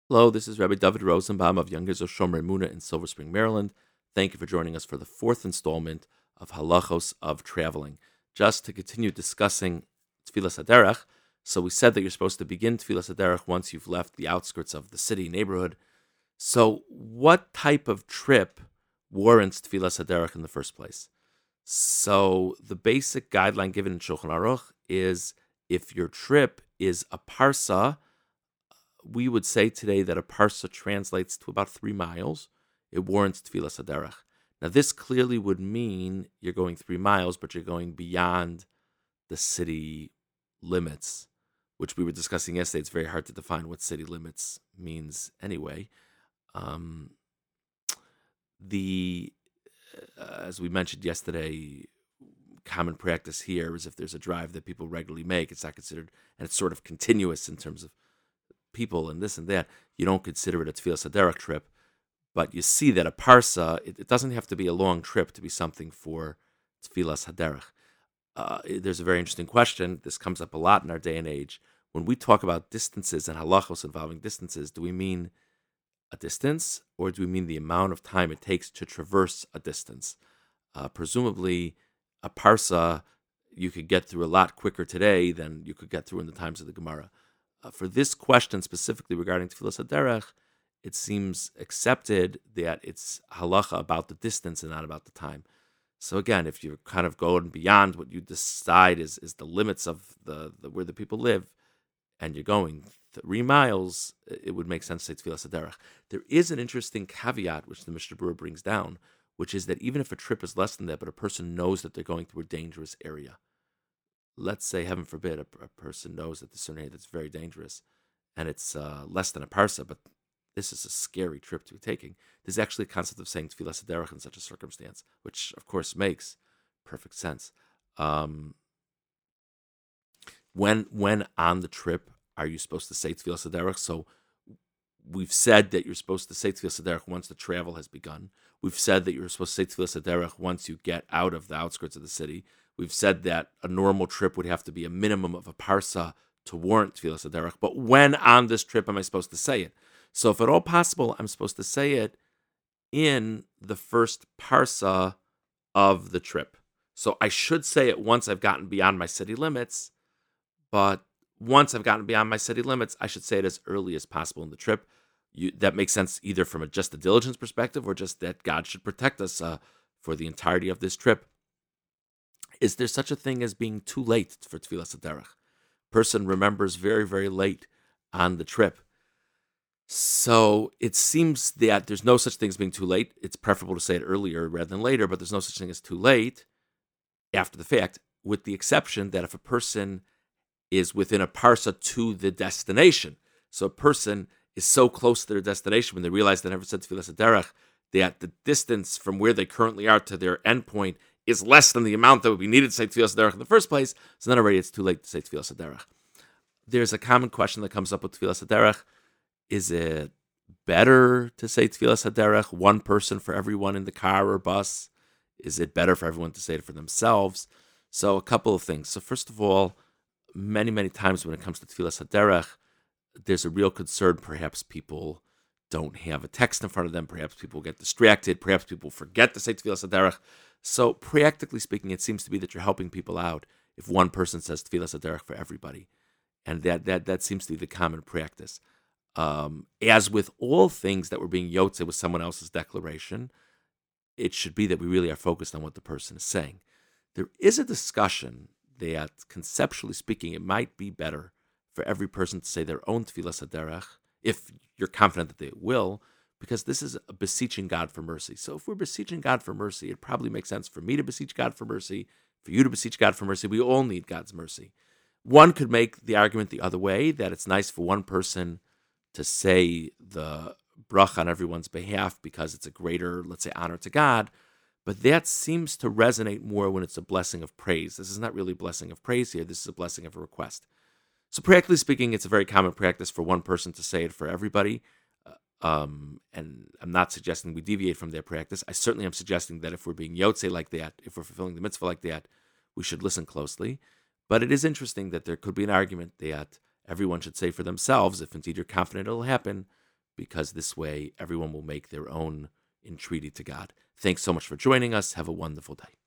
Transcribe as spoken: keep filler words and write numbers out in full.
Hello, this is Rabbi David Rosenbaum of Young Israel Shomer Emunah in Silver Spring, Maryland. Thank you for joining us for the fourth installment of Halachos of Traveling. Just to continue discussing Tfilas Haderech, so we said that you're supposed to begin Tfilas Haderech once you've left the outskirts of the city neighborhood. So what type of trip warrants Tfilas Haderech in the first place? So the basic guideline given in Shulchan Aruch is if your trip is a parsa, we would say today that a parsa translates to about three miles. It warrants tefillas haderech. Now, this clearly would mean you're going three miles, but you're going beyond the city limits, which we were discussing yesterday. It's very hard to define what city limits means anyway. Um, the uh, as we mentioned yesterday, common practice here is if there's a drive that people regularly make, it's not considered, and it's sort of continuous in terms of people and this and that, you don't consider it a Tfilas Haderech trip. But you see that a parsa, it, it doesn't have to be a long trip to be something for Tfilas Haderech. Uh, there's a very interesting question. This comes up a lot in our day and age. When we talk about distances and halachos involving distances, do we mean a distance or do we mean the amount of time it takes to traverse a distance? Uh, presumably, a parsa you could get through a lot quicker today than you could get through in the times of the Gemara. Uh, for this question specifically regarding Tfilas Haderech, it seems accepted that it's halacha about the distance and not about the time. So again, if you're kind of going beyond what you decide is, is the limits of the, the where the people live, and you're going three miles, it would make sense to say Tfilas Haderech. There is an interesting caveat which the Mishnah Berurah brings down, which is that even if a trip is less than that, but a person knows that they're going through a dangerous area, let's say, heaven forbid, a, a person knows that this is an area that's very dangerous, and it's uh, less than a parsa, but this is a scary trip to be taking. There's actually a concept of saying Tfilas Haderech in such a circumstance, which, of course, makes perfect sense. Um, when when on the trip are you supposed to say Tfilas Haderech? So we've said that you're supposed to say Tfilas Haderech once the travel has begun. We've said that you're supposed to say Tfilas Haderech once you get out of the outskirts of the city. We've said that a normal trip would have to be a minimum of a parsa to warrant Tfilas Haderech. But when on this trip am I supposed to say it? So if at all possible, I'm supposed to say it in the first parsa of the trip. So I should say it once I've gotten beyond my city limits, but once I've gotten beyond my city limits, I should say it as early as possible in the trip. You, that makes sense either from a just a diligence perspective or just that God should protect us uh, for the entirety of this trip. Is there such a thing as being too late for Tfilas Haderech? Person remembers very, very late on the trip. So it seems that there's no such thing as being too late. It's preferable to say it earlier rather than later, but there's no such thing as too late after the fact, with the exception that if a person is within a parsa to the destination, so a person is so close to their destination when they realize they never said Tfilas Haderech, that the distance from where they currently are to their endpoint is less than the amount that would be needed to say Tfilas Haderech in the first place, so then already it's too late to say Tfilas Haderech. There's a common question that comes up with Tfilas Haderech. Is it better to say Tfilas Haderech, one person for everyone in the car or bus? Is it better for everyone to say it for themselves? So a couple of things. So first of all, many, many times when it comes to Tfilas Haderech, there's a real concern. Perhaps people don't have a text in front of them. Perhaps people get distracted. Perhaps people forget to say Tfilas Haderech. So practically speaking, it seems to be that you're helping people out if one person says Tfilas Haderech for everybody. And that that that seems to be the common practice. Um, as with all things that were being yotze with someone else's declaration, it should be that we really are focused on what the person is saying. There is a discussion that, conceptually speaking, it might be better for every person to say their own Tfilas Haderech, if you're confident that they will, because this is a beseeching God for mercy. So if we're beseeching God for mercy, it probably makes sense for me to beseech God for mercy, for you to beseech God for mercy. We all need God's mercy. One could make the argument the other way, that it's nice for one person to say the bracha on everyone's behalf because it's a greater, let's say, honor to God. But that seems to resonate more when it's a blessing of praise. This is not really a blessing of praise here. This is a blessing of a request. So practically speaking, it's a very common practice for one person to say it for everybody. Uh, um, and I'm not suggesting we deviate from their practice. I certainly am suggesting that if we're being yotze like that, if we're fulfilling the mitzvah like that, we should listen closely. But it is interesting that there could be an argument that everyone should say for themselves, if indeed you're confident it'll happen, because this way everyone will make their own entreaty to God. Thanks so much for joining us. Have a wonderful day.